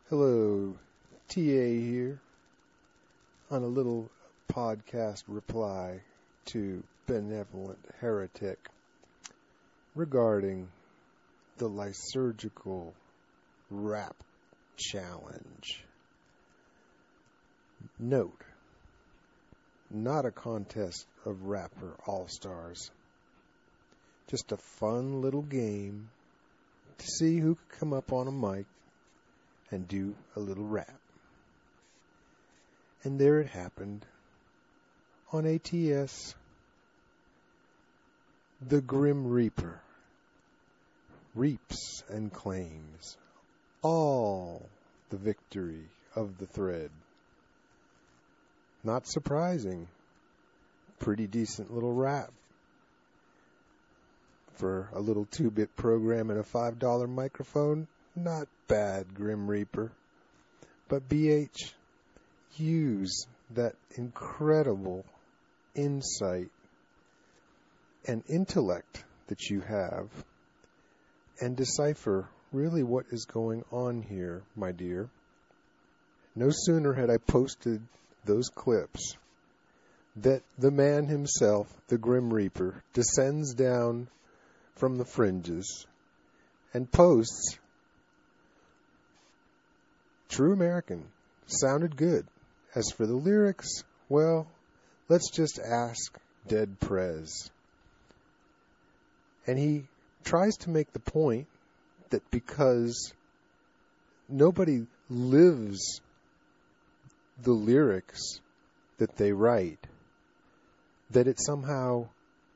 Hello, TA here on a little podcast reply to Benevolent Heretic regarding the Lysergical Rap Challenge. Note, not a contest of rapper all-stars, just a fun little game to see who could come up on a mic and do a little rap. And there it happened. On ATS, the Grim Reaper reaps and claims all the victory of the thread. Not surprising. Pretty decent little rap for a little 2-bit program and a $5 microphone. Not bad, Grim Reaper. But BH, use that incredible insight and intellect that you have and decipher really what is going on here, my dear. No sooner had I posted those clips that the man himself, the Grim Reaper, descends down from the fringes and posts, "True American, sounded good. As for the lyrics, well, let's just ask Dead Prez." And he tries to make the point that because nobody lives the lyrics that they write, that it somehow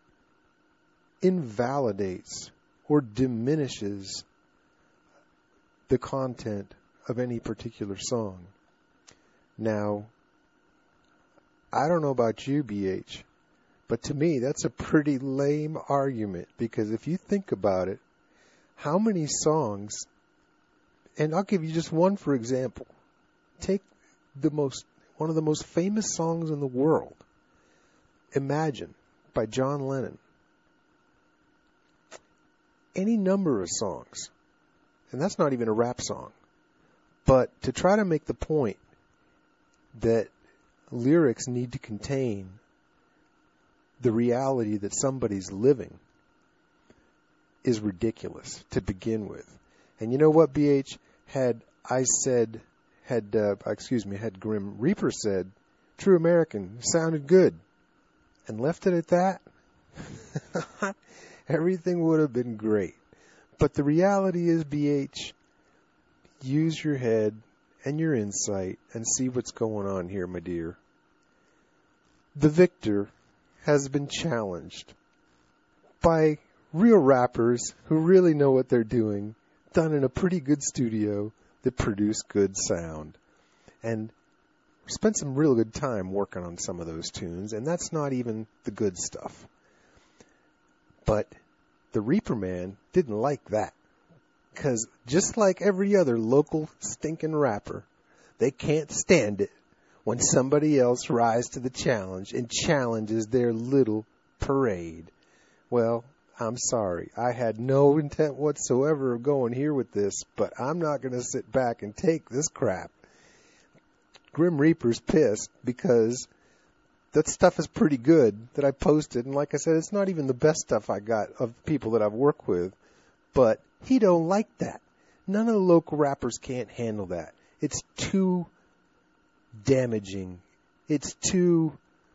invalidates or diminishes the content of any particular song. Now, I don't know about you, BH, but to me that's a pretty lame argument, because if you think about it, how many songs, and I'll give you just one for example. Take one of the most famous songs in the world, Imagine, by John Lennon. Any number of songs, and that's not even a rap song. But to try to make the point that lyrics need to contain the reality that somebody's living is ridiculous to begin with. And you know what, BH? Had Grim Reaper said, "True American, sounded good," and left it at that, everything would have been great. But the reality is, BH, use your head and your insight and see what's going on here, my dear. The victor has been challenged by real rappers who really know what they're doing, done in a pretty good studio that produce good sound. And spent some real good time working on some of those tunes, and that's not even the good stuff. But the Reaper Man didn't like that. Because just like every other local stinking rapper, they can't stand it when somebody else rises to the challenge and challenges their little parade. Well, I'm sorry. I had no intent whatsoever of going here with this, but I'm not going to sit back and take this crap. Grim Reaper's pissed because that stuff is pretty good that I posted. And like I said, it's not even the best stuff I got of people that I've worked with. But he don't like that. None of the local rappers can't handle that. It's too damaging. It's too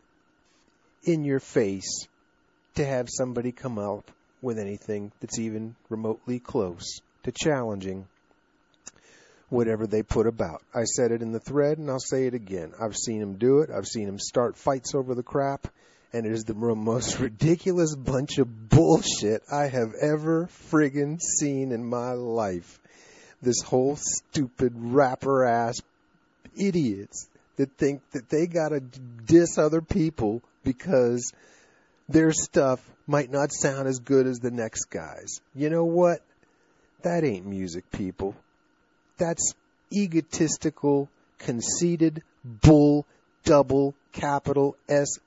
in your face to have somebody come up with anything that's even remotely close to challenging whatever they put about. I said it in the thread, and I'll say it again. I've seen him do it. I've seen him start fights over the crap. And it is the most ridiculous bunch of bullshit I have ever friggin' seen in my life. This whole stupid rapper-ass idiots that think that they gotta diss other people because their stuff might not sound as good as the next guy's. You know what? That ain't music, people. That's egotistical, conceited bull. Double capital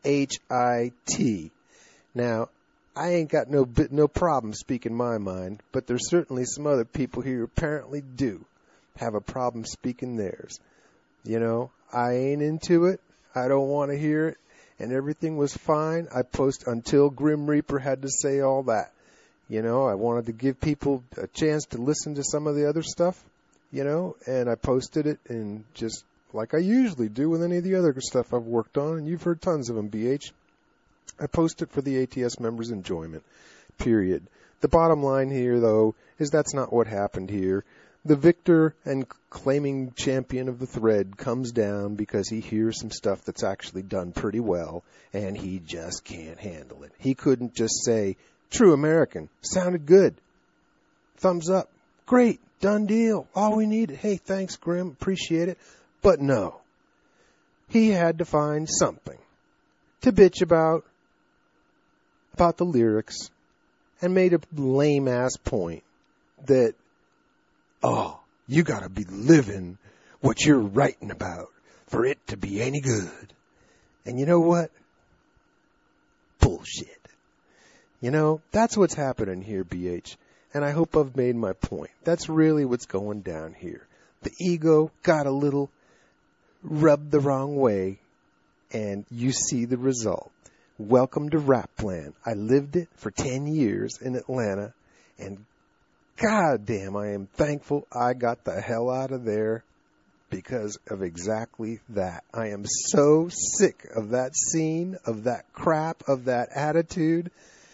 SHIT. Now, I ain't got no problem speaking my mind, but there's certainly some other people here who apparently do. have a problem speaking theirs. You know, I ain't into it. I don't want to hear it. And everything was fine. I post until Grim Reaper had to say all that. You know, I wanted to give people a chance to listen to some of the other stuff, you know, and I posted it in just like I usually do with any of the other stuff I've worked on, and you've heard tons of them, BH. I post it for the ATS members' enjoyment, period. The bottom line here, though, is that's not what happened here. The victor and claiming champion of the thread comes down because he hears some stuff that's actually done pretty well, and he just can't handle it. He couldn't just say, True American, sounded good. Thumbs up. Great, done deal. All we needed. Hey, thanks, Grim, appreciate it. But no. He had to find something to bitch about the lyrics, and made a lame-ass point that, oh, you gotta be living what you're writing about for it to be any good. And you know what? Bullshit. You know, that's what's happening here, BH. And I hope I've made my point. That's really what's going down here. The ego got a little rubbed the wrong way, and you see the result. Welcome to Rapland. I lived it for 10 years in Atlanta, and goddamn, I am thankful I got the hell out of there because of exactly that. I am so sick of that scene, of that crap, of that attitude.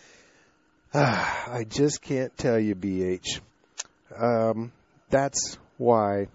I just can't tell you, BH. That's why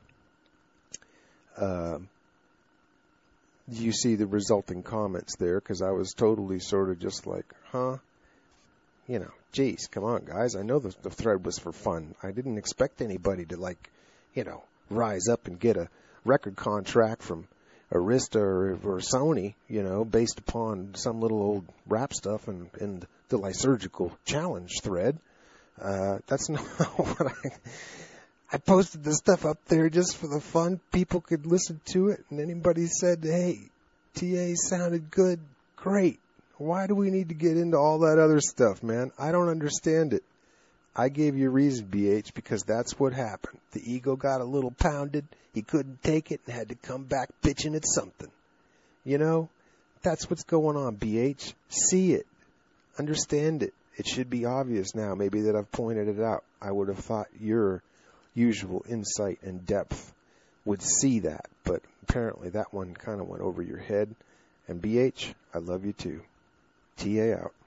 you see the resulting comments there, because I was totally sort of just like, huh? You know, geez, come on, guys. I know the thread was for fun. I didn't expect anybody to, like, you know, rise up and get a record contract from Arista or Sony, you know, based upon some little old rap stuff and the Lysergical Challenge thread. That's not what I posted the stuff up there just for the fun. People could listen to it, and anybody said, hey, TA sounded good, great. Why do we need to get into all that other stuff, man? I don't understand it. I gave you a reason, BH, because that's what happened. The ego got a little pounded. He couldn't take it and had to come back bitching at something. You know, that's what's going on, BH. See it. Understand it. It should be obvious now, maybe, that I've pointed it out. I would have thought your usual insight and depth would see that, but apparently that one kind of went over your head. And BH, I love you too. TA out.